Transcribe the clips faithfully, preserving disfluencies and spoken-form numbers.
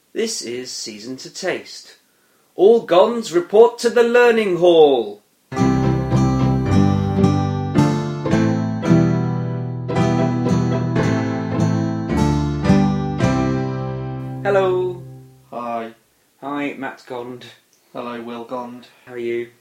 This is Season to Taste. All Gons report to the Learning Hall. Hello. Hi. Hi, Matt Gond. Hello, Will Gond. How are you?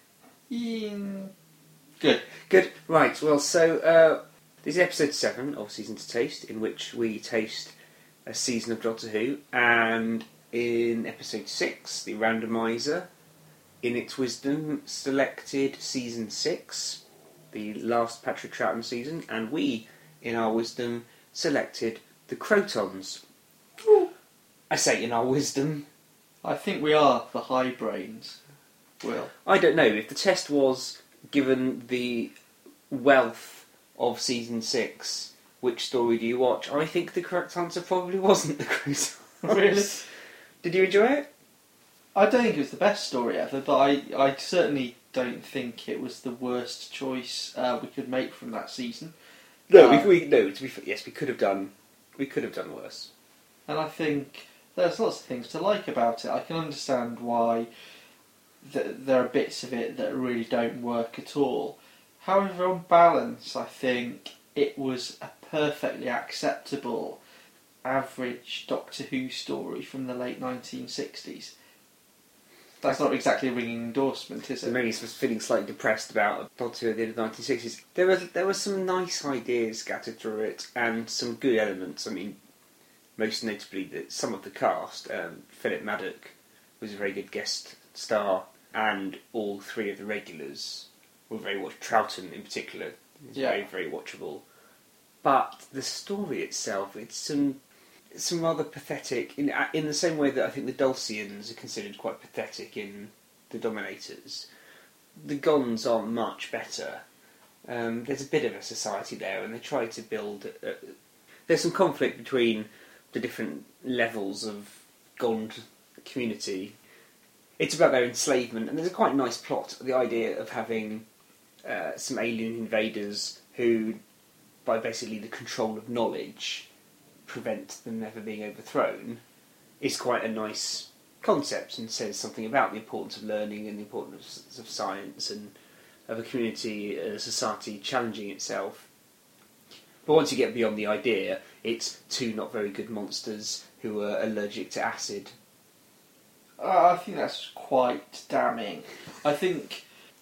Mm. Good. Good. Right, well, so uh, this is episode seven of Season to Taste, in which we taste a season of Doctor Who, and in episode six, the randomiser, in its wisdom, selected season six, the last Patrick Troughton season, and we, in our wisdom, selected the Crotons. Ooh. I say in our wisdom. I think we are the high brains, Will. I don't know. If the test was, given the wealth of season six, which story do you watch? I think the correct answer probably wasn't the Crotons. Really? Did you enjoy it? I don't think it was the best story ever, but I, I certainly don't think it was the worst choice uh, we could make from that season. No, Uh, we, we no. To be fair, yes, we could have done. We could have done worse. And I think there's lots of things to like about it. I can understand why th- there are bits of it that really don't work at all. However, on balance, I think it was a perfectly acceptable, average Doctor Who story from the late nineteen sixties. That's not exactly a ringing endorsement, is So it? maybe was feeling slightly depressed about Doctor Who at the end of the nineteen sixties. There were there were some nice ideas scattered through it, and some good elements. I mean, most notably that some of the cast, um, Philip Maddock was a very good guest star, and all three of the regulars were very watch. Troughton in particular is Yeah. very very watchable. But the story itself, it's some some rather pathetic. In in the same way that I think the Dulcians are considered quite pathetic in the Dominators, the Gons aren't much better. Um, there's a bit of a society there, and they try to build. A, there's some conflict between the different levels of Gond community. It's about their enslavement, and there's a quite nice plot. The idea of having uh, some alien invaders who, by basically the control of knowledge, prevent them ever being overthrown, is quite a nice concept and says something about the importance of learning and the importance of science and of a community, a society challenging itself. But once you get beyond the idea, it's two not very good monsters who are allergic to acid. Uh, I think that's quite damning. I think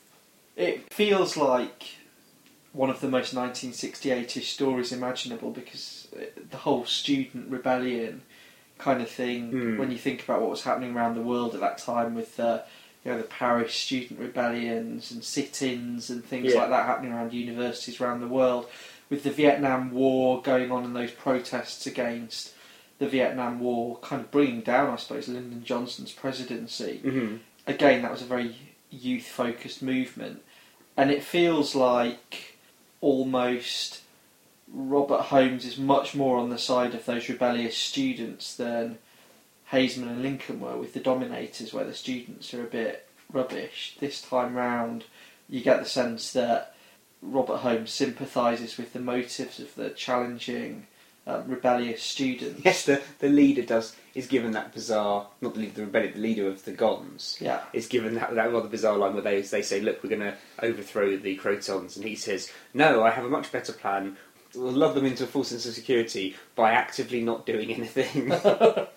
it feels like one of the most nineteen sixty-eight-ish stories imaginable, because the whole student rebellion kind of thing, Mm. when you think about what was happening around the world at that time with uh, you know, the Paris student rebellions and sit-ins and things Yeah. like that happening around universities around the world, with the Vietnam War going on and those protests against the Vietnam War kind of bringing down, I suppose, Lyndon Johnson's presidency. Mm-hmm. Again, that was a very youth-focused movement, and it feels like almost Robert Holmes is much more on the side of those rebellious students than Hazeman and Lincoln were with the Dominators, where the students are a bit rubbish. This time round, you get the sense that Robert Holmes sympathises with the motives of the challenging, um, rebellious students. Yes, the, the leader does is given that bizarre, not the leader of the rebellion, the leader of the Gons, Yeah. is given that, that rather bizarre line where they, they say, look, we're going to overthrow the Crotons, and he says, no, I have a much better plan. We'll love them into a full sense of security by actively not doing anything. But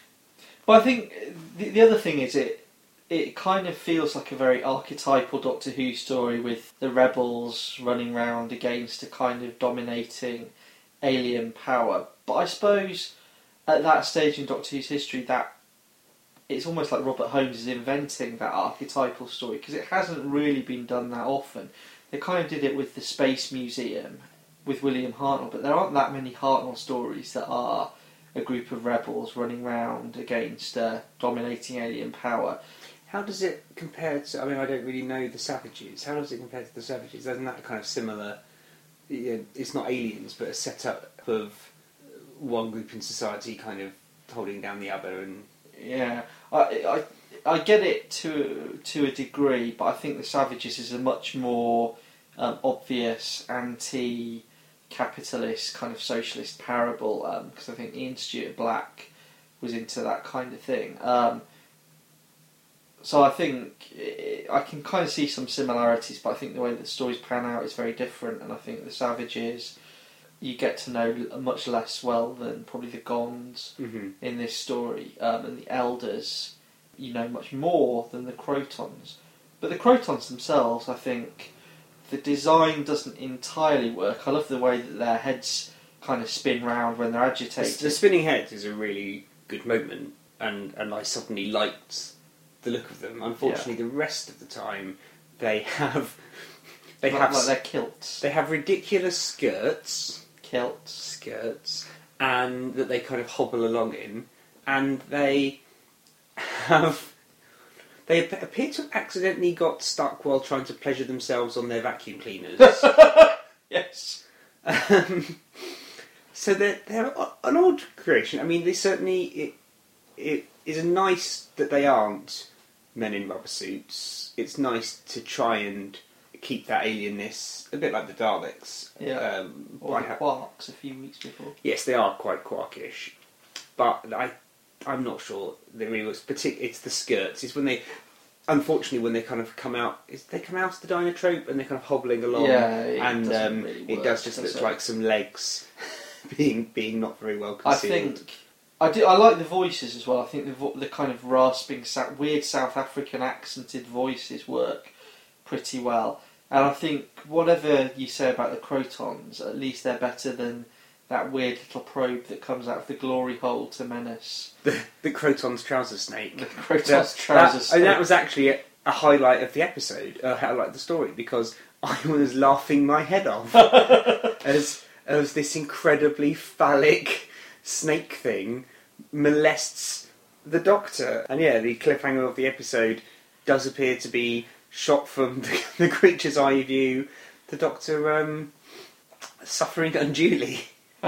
I think the, the other thing is it it kind of feels like a very archetypal Doctor Who story, with the rebels running around against a kind of dominating alien power. But I suppose at that stage in Doctor Who's history, that it's almost like Robert Holmes is inventing that archetypal story, because it hasn't really been done that often. They kind of did it with the Space Museum with William Hartnell, but there aren't that many Hartnell stories that are a group of rebels running around against a dominating alien power. How does it compare to... I mean, I don't really know the Savages. How does it compare to the Savages? Isn't that kind of similar... You know, it's not aliens, but a setup of one group in society kind of holding down the other, and... Yeah, I, I, I get it to to a degree, but I think the Savages is a much more um, obvious anti-capitalist kind of socialist parable, because um, I think Ian Stuart Black was into that kind of thing. Um, so I think it, I can kind of see some similarities, but I think the way that the stories pan out is very different. And I think the Savages, you get to know much less well than probably the Gonds mm-hmm. in this story, um, and the Elders, you know much more than the Crotons. But the Crotons themselves, I think, the design doesn't entirely work. I love the way that their heads kind of spin round when they're agitated. The, the spinning heads is a really good moment, and, and I suddenly liked the look of them. Unfortunately, yeah. the rest of the time, they have they like, have like their kilts. They have ridiculous skirts, kilts, skirts, and that they kind of hobble along in, and they have. They appear to have accidentally got stuck while trying to pleasure themselves on their vacuum cleaners. Yes. Um, so they're, they're an odd creation. I mean, they certainly... It, it is nice that they aren't men in rubber suits. It's nice to try and keep that alienness, a bit like the Daleks. Yeah. Um, or the Quarks a few weeks before. Yes, they are quite Quarkish. But I... I'm not sure that really was partic- It's the skirts. It's when they, unfortunately, when they kind of come out. Is they come out of the Dinotrope and they're kind of hobbling along. Yeah, it and doesn't um, really it work, does just does look it? like some legs being being not very well I concealed. think I do. I like the voices as well. I think the vo- the kind of rasping, sa- weird South African accented voices work pretty well. And I think whatever you say about the Crotons, at least they're better than that weird little probe that comes out of the glory hole to menace. The, the Croton's trouser snake. The Croton's That- trouser that, snake. And that was actually a, a highlight of the episode, a highlight of the story, because I was laughing my head off as as this incredibly phallic snake thing molests the Doctor. And yeah, the cliffhanger of the episode does appear to be shot from the, the creature's eye view. The Doctor um, suffering unduly.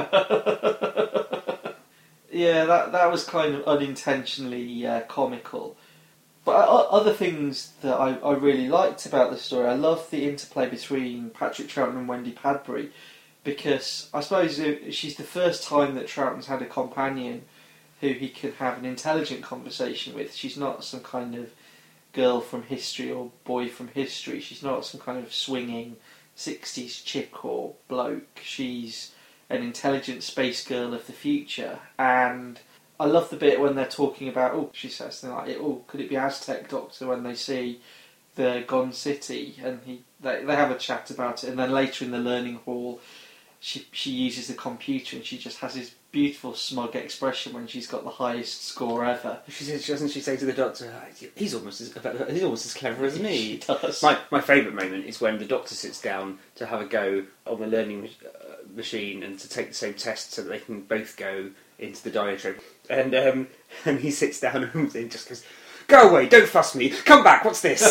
Yeah, that that was kind of unintentionally uh, comical. But uh, other things that I, I really liked about the story, I loved the interplay between Patrick Troughton and Wendy Padbury, because I suppose she's the first time that Troughton's had a companion who he can have an intelligent conversation with. She's not some kind of girl from history or boy from history. She's not some kind of swinging sixties chick or bloke. She's an intelligent space girl of the future, and I love the bit when they're talking about, oh, she says something like, oh, could it be Aztec, Doctor, when they see the Gone City, and he they, they have a chat about it, and then later in the learning hall, she she uses the computer, and she just has this beautiful smug expression when she's got the highest score ever. She says, doesn't she say to the Doctor, he's almost as he's almost as clever as me. She does. My my favourite moment is when the Doctor sits down to have a go on the learning uh, machine and to take the same test so that they can both go into the Dinotrope. And um, and he sits down and just goes, "Go away! Don't fuss me! Come back! What's this?"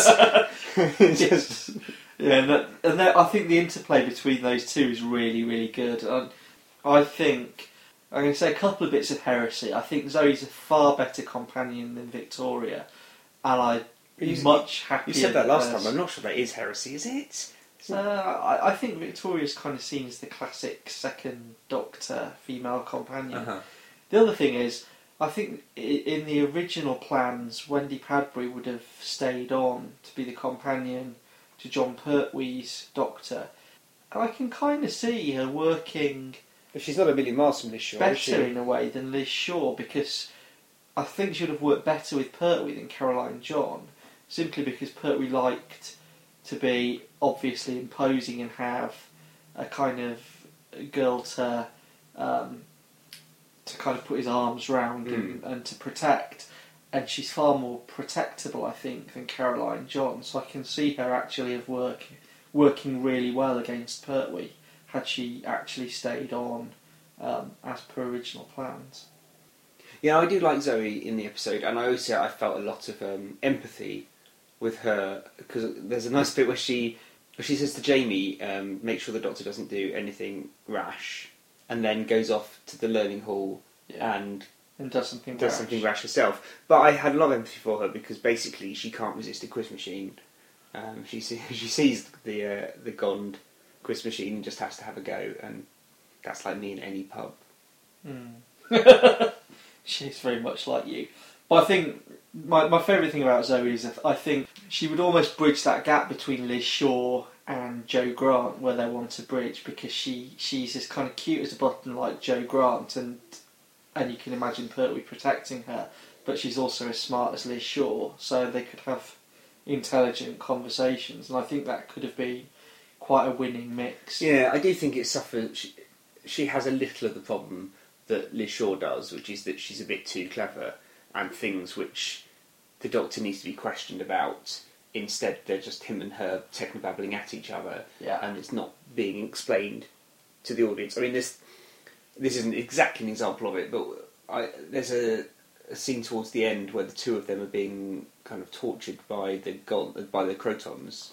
Just, yeah, and, that, and that, I think the interplay between those two is really, really good. And I think I'm going to say a couple of bits of heresy. I think Zoe's a far better companion than Victoria, and I'm You- much happier. You said that last as- time. I'm not sure that is heresy, is it? Uh, I, I think Victoria's kind of seen as the classic second Doctor female companion. Uh-huh. The other thing is, I think i- in the original plans, Wendy Padbury would have stayed on to be the companion to John Pertwee's Doctor. And I can kind of see her working But she's not a million miles from Liz Shaw, is she? better in a way than Liz Shaw, because I think she would have worked better with Pertwee than Caroline John, simply because Pertwee liked to be obviously imposing and have a kind of girl to um, to kind of put his arms round Mm. and, and to protect, and she's far more protectable, I think, than Caroline John. So I can see her actually have work working really well against Pertwee had she actually stayed on um, as per original plans. Yeah, I do like Zoe in the episode, and I also I felt a lot of um, empathy with her, because there's a nice bit where she where she says to Jamie, um, make sure the Doctor doesn't do anything rash, and then goes off to the learning hall Yeah. and And does something does rash. something rash herself. But I had a lot of empathy for her, because basically she can't resist a quiz machine. Um, she see, she sees the uh, the Gond quiz machine and just has to have a go, and that's like me in any pub. Mm. She's very much like you. But I think my, my favourite thing about Zoe is that I think she would almost bridge that gap between Liz Shaw and Jo Grant where they want to bridge, because she, she's as kind of cute as a button like Jo Grant, and and you can imagine Pertwee protecting her, but she's also as smart as Liz Shaw, so they could have intelligent conversations, and I think that could have been quite a winning mix. Yeah, I do think it suffers. She, she has a little of the problem that Liz Shaw does, which is that she's a bit too clever, and things which the Doctor needs to be questioned about, instead they're just him and her technobabbling at each other, Yeah. and it's not being explained to the audience. I mean, this this isn't exactly an example of it, but I, there's a, a scene towards the end where the two of them are being kind of tortured by the Gon- by the Crotons,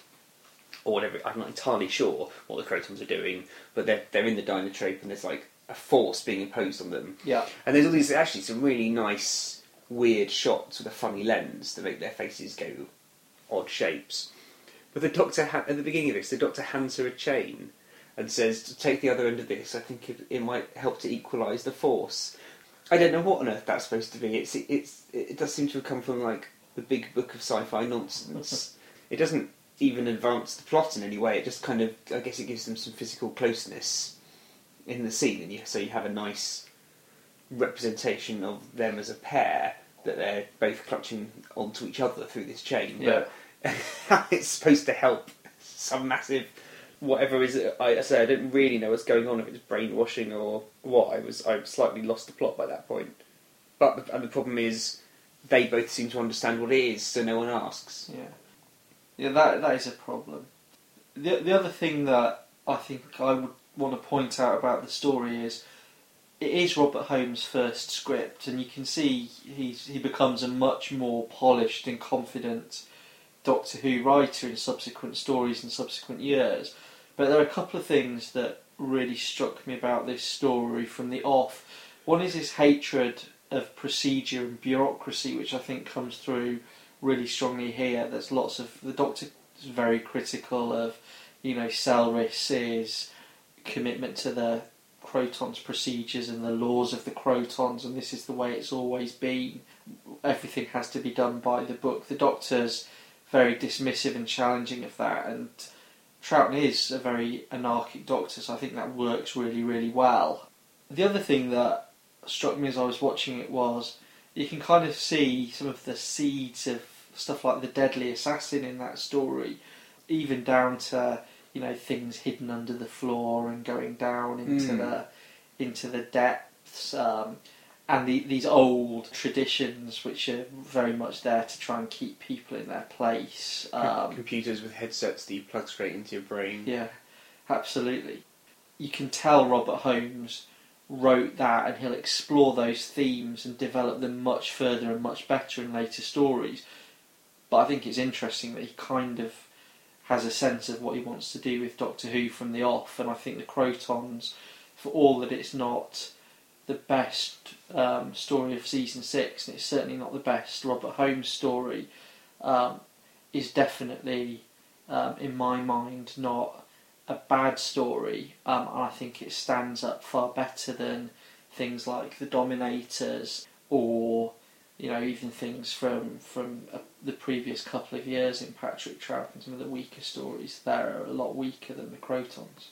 or whatever. I'm not entirely sure what the Crotons are doing, but they're they're in the Dynatrape, and there's like a force being imposed on them. Yeah. And there's all these actually some really nice, weird shots with a funny lens to make their faces go odd shapes. But the Doctor, ha- at the beginning of this, the Doctor hands her a chain and says, to take the other end of this, I think it, it might help to equalise the force. I don't know what on earth that's supposed to be. It's, it, it's, it does seem to have come from like the big book of sci-fi nonsense. It doesn't even advance the plot in any way. It just kind of, I guess it gives them some physical closeness in the scene, and you, so you have a nice representation of them as a pair, that they're both clutching onto each other through this chain. Yeah. But how it's supposed to help some massive whatever is it, I, I say I don't really know what's going on, if it's brainwashing or what. I was I slightly lost the plot by that point. But the, and the problem is they both seem to understand what it is, so no one asks. Yeah, yeah, that that is a problem. The the other thing that I think I would want to point out about the story is it is Robert Holmes' first script, and you can see he's he becomes a much more polished and confident Doctor Who writer in subsequent stories and subsequent years. But there are a couple of things that really struck me about this story from the off. One is his hatred of procedure and bureaucracy, which I think comes through really strongly here. There's lots of the Doctor is very critical of, you know, Selris's commitment to the Crotons' procedures and the laws of the Crotons, and this is the way it's always been. Everything has to be done by the book. The Doctor's very dismissive and challenging of that, and Troughton is a very anarchic Doctor, so I think that works really, really well. The other thing that struck me as I was watching it was you can kind of see some of the seeds of stuff like the Deadly Assassin in that story, even down to, you know, things hidden under the floor and going down into mm. the into the depths, um, and the, these old traditions which are very much there to try and keep people in their place. Um, Computers with headsets that you plug straight into your brain. Yeah, absolutely. You can tell Robert Holmes wrote that, and he'll explore those themes and develop them much further and much better in later stories. But I think it's interesting that he kind of has a sense of what he wants to do with Doctor Who from the off, and I think the Crotons, for all that it's not the best um, story of season six, and it's certainly not the best Robert Holmes story, um, is definitely, um, in my mind, not a bad story, um, and I think it stands up far better than things like The Dominators, or, you know, even things from from uh, the previous couple of years in Patrick Troughton. Some of the weaker stories there are a lot weaker than the Crotons.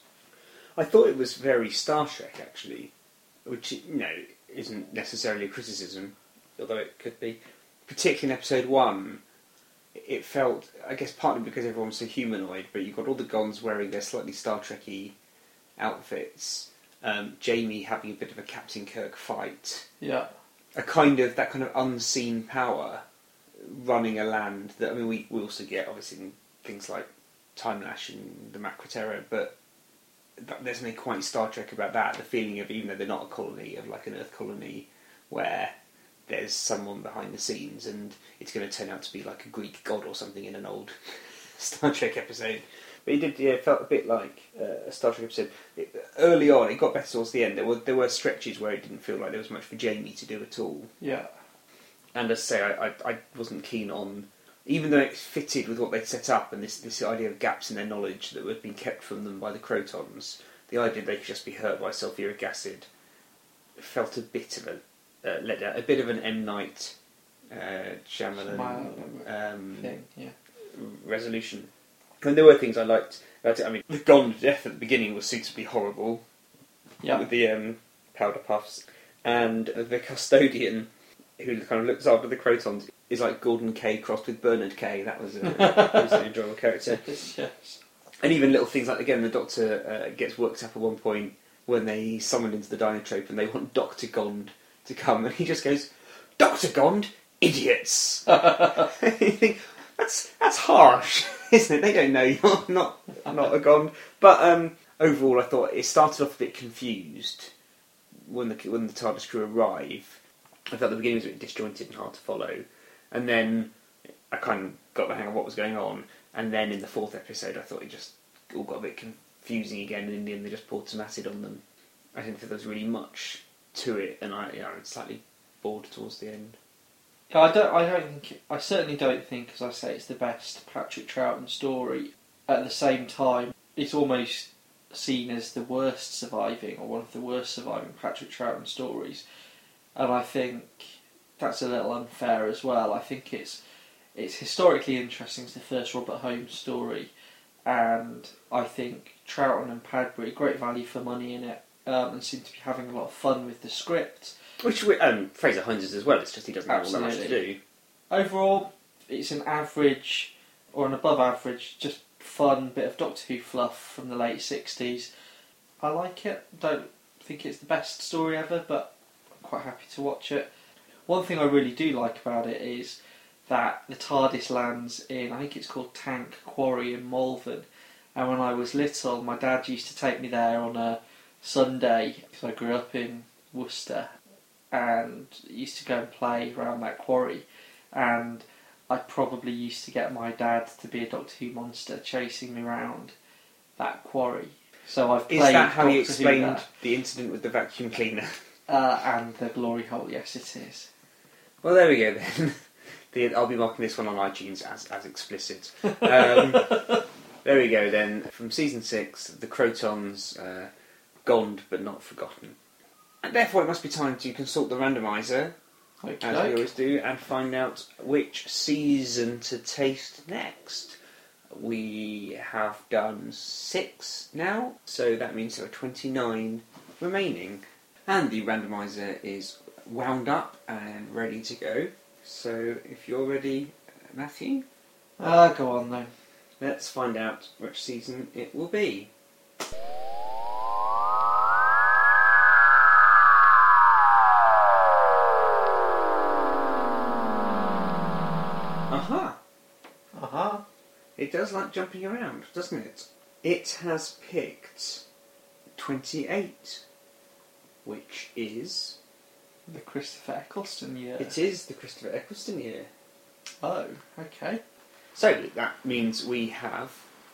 I thought it was very Star Trek, actually, which, you know, isn't necessarily a criticism, although it could be. Particularly in episode one, it felt, I guess partly because everyone's so humanoid, but you've got all the Gons wearing their slightly Star Trek-y outfits, um, Jamie having a bit of a Captain Kirk fight, Yeah. a kind of, that kind of unseen power running a land that, I mean, we, we also get, obviously, in things like Time Lash and the Macra Terror, but that, there's something quite Star Trek about that, the feeling of, even though they're not a colony, of like an Earth colony, where there's someone behind the scenes and it's going to turn out to be like a Greek god or something in an old Star Trek episode. But it did, yeah, it felt a bit like uh, a Star Trek episode. It, early on, it got better towards the end. There were there were stretches where it didn't feel like there was much for Jamie to do at all. Yeah. And as I say, I, I, I wasn't keen on, even though it fitted with what they'd set up and this, this idea of gaps in their knowledge that had been kept from them by the Crotons, the idea they could just be hurt by sulphuric acid felt a bit of a uh, let down. A bit of an M Night uh, Shyamalan Shyamalan um, thing, yeah. resolution. And there were things I liked about it. I mean, the Gond death at the beginning was suitably horrible. Yeah. With the um, powder puffs. And the custodian, who kind of looks after the Crotons, is like Gordon Kay crossed with Bernard Kay. That was, a, that was an enjoyable character. Yes. And even little things like, again, the Doctor uh, gets worked up at one point when they summon into the Dinotrope and they want Doctor Gond to come, and he just goes, "Doctor Gond, idiots!" You think, that's that's harsh, isn't it? They don't know you're not not a Gond. But um, overall, I thought it started off a bit confused when the when the TARDIS crew arrive. I thought the beginning was a bit disjointed and hard to follow, and then I kind of got the hang of what was going on. And then in the fourth episode, I thought it just all got a bit confusing again, and in the end they just poured some acid on them. I didn't think there was really much to it, and I, you know, I was slightly bored towards the end. Yeah, I don't. I don't think. It, I certainly don't think, as I say, it's the best Patrick Troughton story. At the same time, it's almost seen as the worst surviving, or one of the worst surviving Patrick Troughton stories. And I think that's a little unfair as well. I think it's it's historically interesting. It's the first Robert Holmes story, and I think Troughton and Padbury, great value for money in it, um, and seem to be having a lot of fun with the script. Which we, um, Fraser Hines as well. It's just he doesn't have all that much to do. Overall, it's an average or an above average, just fun bit of Doctor Who fluff from the late sixties. I like it. Don't think it's the best story ever, but I'm quite happy to watch it. One thing I really do like about it is that the TARDIS lands in, I think it's called Tank Quarry in Malvern, and when I was little, my dad used to take me there on a Sunday, because I grew up in Worcester, and used to go and play around that quarry, and I probably used to get my dad to be a Doctor Who monster chasing me around that quarry. So I've played Is that how Doctor you explained Who there. the incident with the vacuum cleaner? Uh, and the glory hole, yes it is. Well, there we go then. The, I'll be marking this one on iTunes as, as explicit. Um, there we go then. From season six, the Crotons, uh, Gond but not forgotten. And therefore it must be time to consult the randomiser, Okay. as we always do, and find out which season to taste next. We have done six now, so that means there are twenty-nine remaining. And the randomiser is wound up and ready to go. So if you're ready, Matthew, Uh, go on then. let's find out which season it will be. Aha! Uh-huh. It does like jumping around, doesn't it? It has picked twenty-eight, which is... The Christopher Eccleston year. It is the Christopher Eccleston year. Oh, okay. So that means we have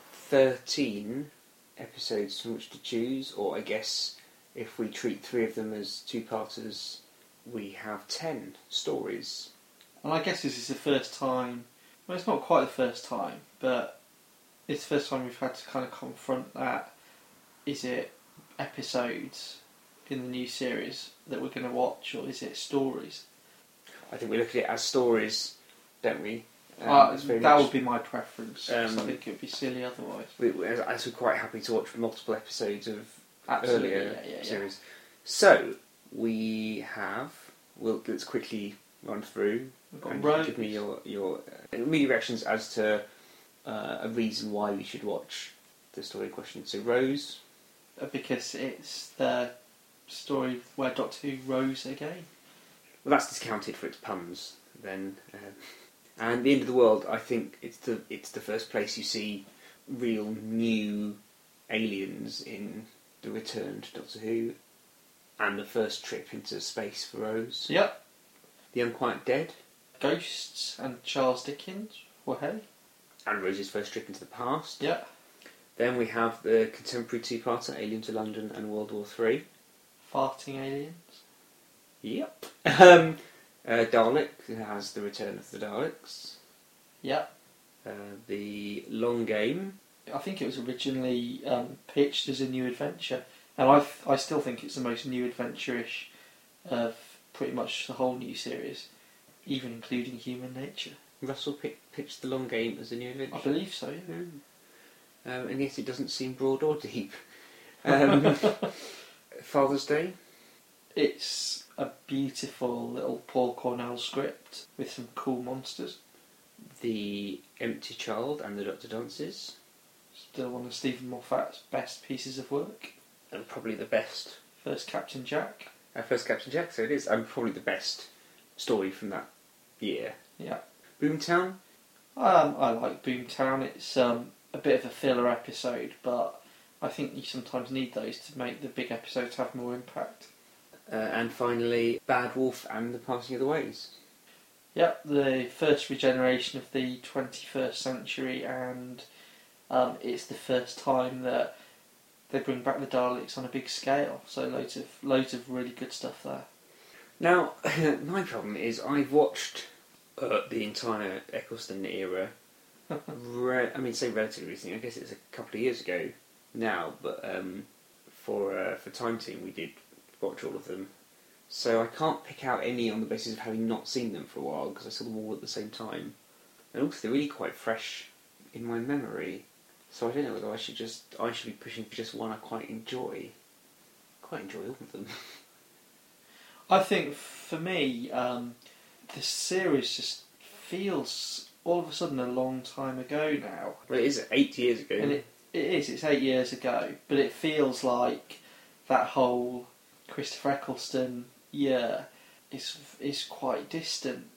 thirteen episodes from which to choose, or I guess if we treat three of them as two-parters, we have ten stories. And I guess this is the first time, well it's not quite the first time, but it's the first time we've had to kind of confront that. Is it episodes in the new series that we're going to watch, or is it stories? I think we look at it as stories, don't we? Um, uh, it's very that much- would be my preference, 'cause Um, I think it would be silly otherwise. We, we- as we're quite happy to watch multiple episodes of Absolutely, earlier yeah, yeah, yeah. series. So we have. Well, let's quickly run through. We've got and Rose. give me your your uh, immediate reactions as to uh, a reason why we should watch the story question. So Rose. Uh, Because it's the story where Doctor Who rose again. Well, that's discounted for its puns. Then, um, and the end of the world. I think it's the it's the first place you see real new aliens in the return to Doctor Who, and the first trip into space for Rose. Yep. The Unquiet Dead, Ghosts and Charles Dickens. Well, hey. and Rose's first trip into the past. Yep. Then we have the contemporary two-parter, Alien to London and World War Three. Farting aliens. Yep. Um, uh, Dalek has the return of the Daleks. Yep. Uh, the Long Game. I think it was originally um, pitched as a new adventure, and I I still think it's the most new adventure-ish of pretty much the whole new series, even including Human Nature. Russell pi- pitched The Long Game as a new adventure. I believe so, yeah. yeah. Um, and yes, it doesn't seem broad or deep. Um, Father's Day? It's a beautiful little Paul Cornell script with some cool monsters. The Empty Child and the Doctor Dances. Still one of Stephen Moffat's best pieces of work. And probably the best. First Captain Jack. Uh, First Captain Jack, so it is. And probably the best story from that year. Yeah. Boomtown? Um, I like Boomtown. It's um, a bit of a filler episode, but I think you sometimes need those to make the big episodes have more impact. Uh, and finally, Bad Wolf and the Passing of the Ways. Yep, the first regeneration of the twenty-first century, and um, it's the first time that they bring back the Daleks on a big scale. So loads of loads of really good stuff there. Now, my problem is I've watched uh, the entire Eccleston era. re- I mean, say relatively recently. I guess it's a couple of years ago now, but um, for uh, for Time Team we did watch all of them. So I can't pick out any on the basis of having not seen them for a while because I saw them all at the same time, and also they're really quite fresh in my memory. So I don't know whether I should just I should be pushing for just one I quite enjoy. Quite enjoy all of them. I think for me, um, the series just feels all of a sudden a long time ago now. Well, it is eight years ago. And it, it is, it's eight years ago, but it feels like that whole Christopher Eccleston year is, is quite distant.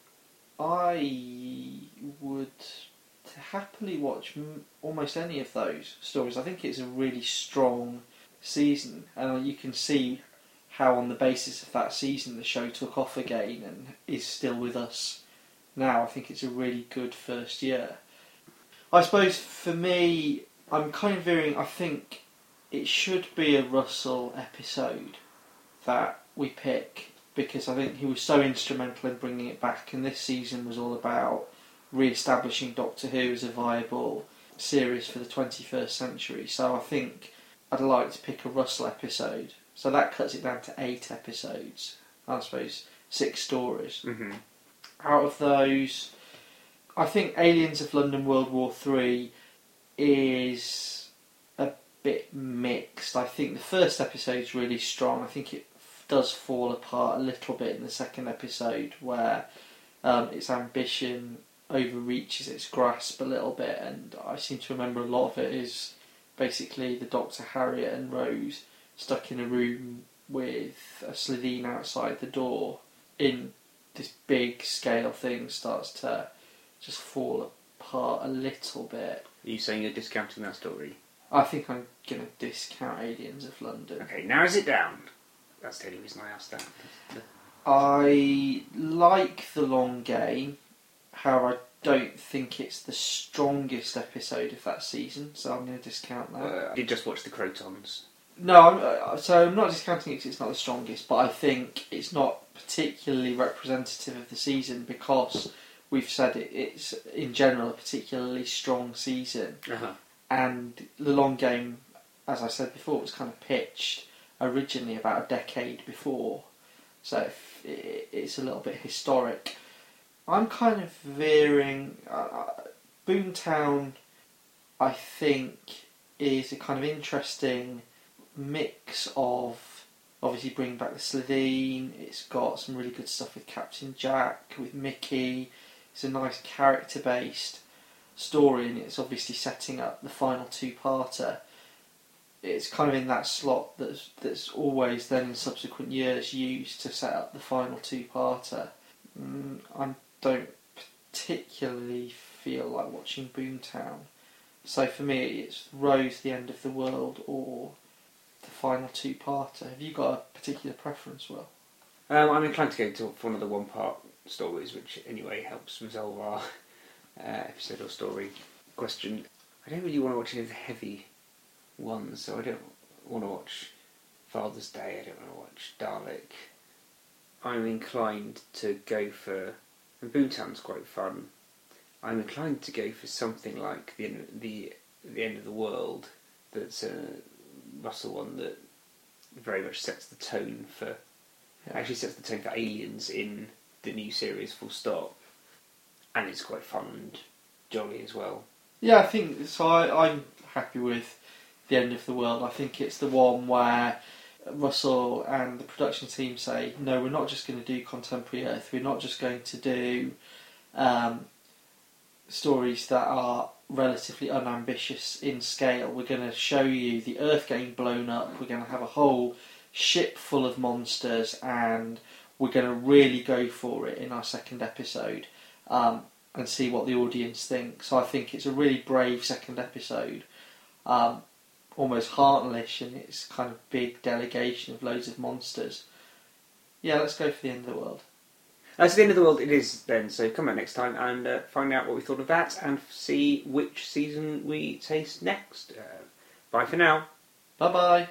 I would happily watch m- almost any of those stories. I think it's a really strong season, and you can see how on the basis of that season the show took off again and is still with us now. I think it's a really good first year. I suppose for me, I'm kind of veering. I think it should be a Russell episode that we pick, because I think he was so instrumental in bringing it back, and this season was all about re-establishing Doctor Who as a viable series for the twenty-first century. So I think I'd like to pick a Russell episode. So that cuts it down to eight episodes. I suppose six stories. Mm-hmm. Out of those, I think Aliens of London World War Three is a bit mixed. I think the first episode's really strong. I think it f- does fall apart a little bit in the second episode, where um, its ambition overreaches its grasp a little bit, and I seem to remember a lot of it is basically the Doctor, Harriet and Rose stuck in a room with a Slitheen outside the door. In this big scale thing starts to just fall apart a little bit. Are you saying you're discounting that story? I think I'm going to discount Aliens of London. Okay, narrows it down. That's the only reason I asked that. I like The Long Game, however I don't think it's the strongest episode of that season, so I'm going to discount that. Uh, I did just watch the Crotons. No, I'm, uh, so I'm not discounting it because it's not the strongest, but I think it's not particularly representative of the season because we've said it, it's in general a particularly strong season. Uh-huh. And The Long Game, as I said before, was kind of pitched originally about a decade before, so if it, it's a little bit historic. I'm kind of veering. Uh, Boomtown, I think, is a kind of interesting mix of obviously bringing back the Slitheen. It's got some really good stuff with Captain Jack, with Mickey. It's a nice character-based story, and it's obviously setting up the final two-parter. It's kind of in that slot that's that's always then in subsequent years used to set up the final two-parter. Mm, I don't particularly feel like watching Boomtown, so for me it's Rose, the End of the World, or the final two-parter. Have you got a particular preference, Will? Um, I'm inclined to go to one of the one-part stories, which anyway helps resolve our uh, episode or story question. I don't really want to watch any of the heavy ones, so I don't want to watch Father's Day, I don't want to watch Dalek. I'm inclined to go for... And Boomtown's quite fun. I'm inclined to go for something like the the the End of the World. That's a Russell one that very much sets the tone for It actually sets the tone for aliens in the new series, full stop. And it's quite fun and jolly as well. Yeah, I think so. I, I'm happy with The End of the World. I think it's the one where Russell and the production team say, no, we're not just going to do contemporary Earth. We're not just going to do um, stories that are relatively unambitious in scale. We're going to show you the Earth getting blown up. We're going to have a whole ship full of monsters, and we're going to really go for it in our second episode. Um, and see what the audience thinks. So I think it's a really brave second episode, um, almost Heartlish in its kind of big delegation of loads of monsters. Yeah, let's go for The End of the World. That's The End of the World it is then, so come back next time and uh, find out what we thought of that and see which season we taste next. Uh, bye for now. Bye bye.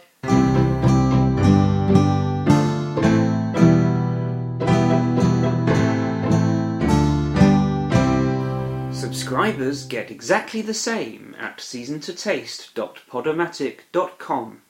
Subscribers get exactly the same at season to taste dot podomatic dot com.